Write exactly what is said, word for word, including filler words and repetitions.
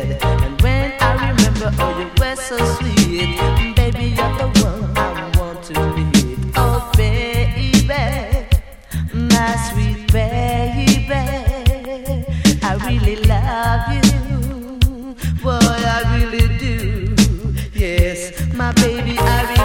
said. And when I remember, oh, you were so sweet, baby, you're the one I want to meet. Oh, baby, my sweet baby, I really love you, boy, I really do. Yes, my baby, I really